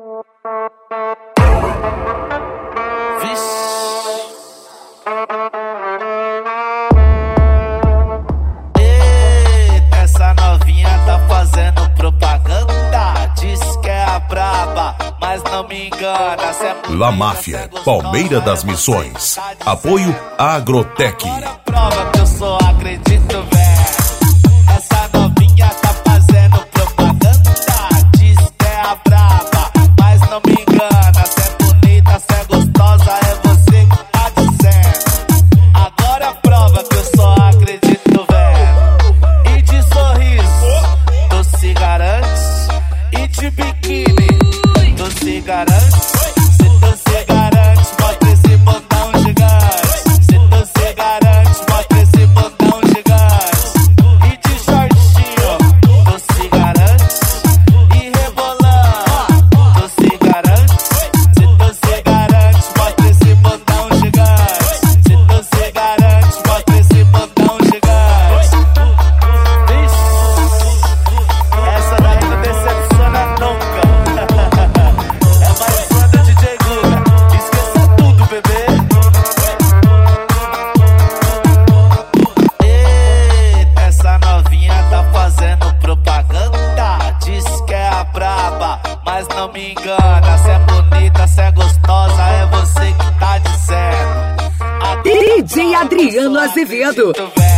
Eita, essa novinha tá fazendo propaganda. Diz que é a braba, mas não me engana. La Máfia, Palmeira das Missões. Apoio Agrotec. Agora prova que eu só acredito, velho. Essa novinha tá fazendo propaganda. Diz que é a braba, mas não me engana. Cê é bonita, cê é gostosa, é você que tá dizendo. Agora prova que eu só acredito, velho. E de sorriso, tu se garante. E de biquíni, tu se garante. Se tu se garante, bota esse botão gigante. Se tu se garante, bota esse botão gigante. E de shortinho, tu se garante. E rebolando, tu se garante. Se tu se garante, bota esse botão gigante. Se tu se garante, bota esse botão gigante. Vixe, essa daí não decepciona nunca. É mais uma do DJ Guga. Esqueça tudo, bebê. Eita, essa novinha tá fazendo propaganda. Diz que é a braba, mas não me engana. Cê é bonita, cê é gostosa, é você que tá dizendo. DJ Adriano Azevedo.